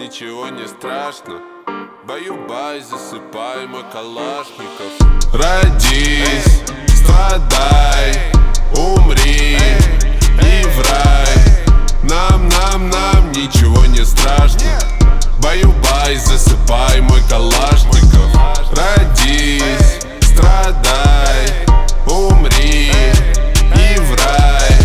ничего не страшно. Баю-бай, засыпай, мой Калашников. Родись, страдай, умри и в рай. Нам ничего не страшно. Баю-бай, засыпай, мой Калашников. Родись, страдай, умри и в рай.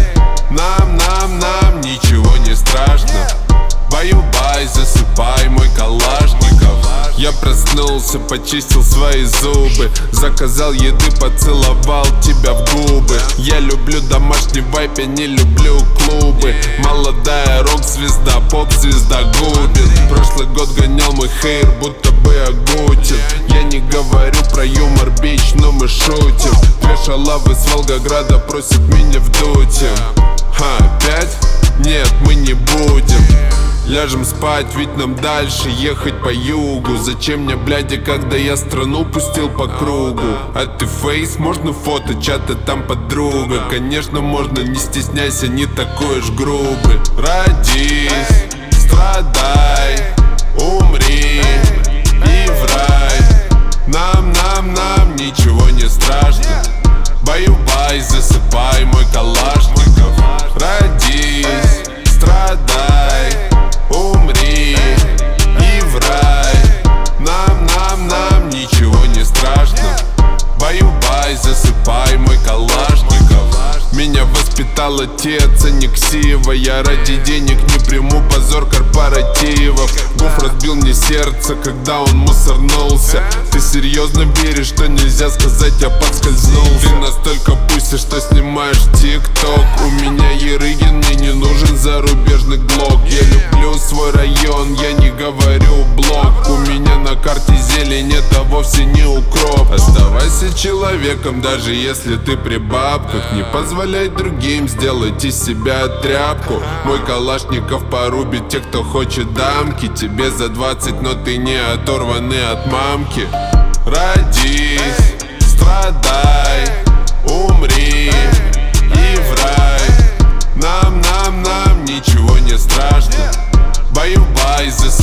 Нам ничего не страшно. Баю-бай, засыпай, мой Калашников. Я проснулся, почистил свои зубы, заказал еды, поцеловал тебя в губы. Я люблю домашний вайп, я не люблю клубы. Молодая рок-звезда, поп-звезда губит. Прошлый год гонял мой хейр, будто бы Агутин. Я не говорю про юмор, бич, но мы шутим. Две шалавы с Волгограда просят меня в дуте. Опять? Нет, мы не будем. Ляжем спать, ведь нам дальше ехать по югу. Зачем мне, бляди, когда я страну пустил по кругу? А ты фейс, можно фото, чата там подруга. Конечно, можно, не стесняйся, не такой уж грубый. Родись, страдай, умри и в рай. Нам ничего не страшно. Баю-бай, засыпай, мой Калашников. Родись, страдай, умри и в рай. Нам ничего не страшно. Баю-бай, засыпай, мой Калашников. Меня воспитал отец, а не ксива. Я ради денег не приму позор корпоративов. Гуф разбил мне сердце, когда он мусорнулся. Ты серьезно веришь, что нельзя сказать, я подскользнулся? Ты настолько пусси, что снимаешь тик-ток. У меня Ерыгин, мне не нужен зарубежный глок. Я люблю свой район, я не говорю блок. У меня на карте зелень, это вовсе не укроп. Оставайся человеком, даже если ты при бабках. Не позволяй другим сделать из себя тряпку. Мой Калашников порубит тех, кто хочет дамки. Тебе за 20, но ты не оторванный от мамки. Родись, страдай, умри и в рай. Нам ничего не страшно. Баю-бай, засыпай.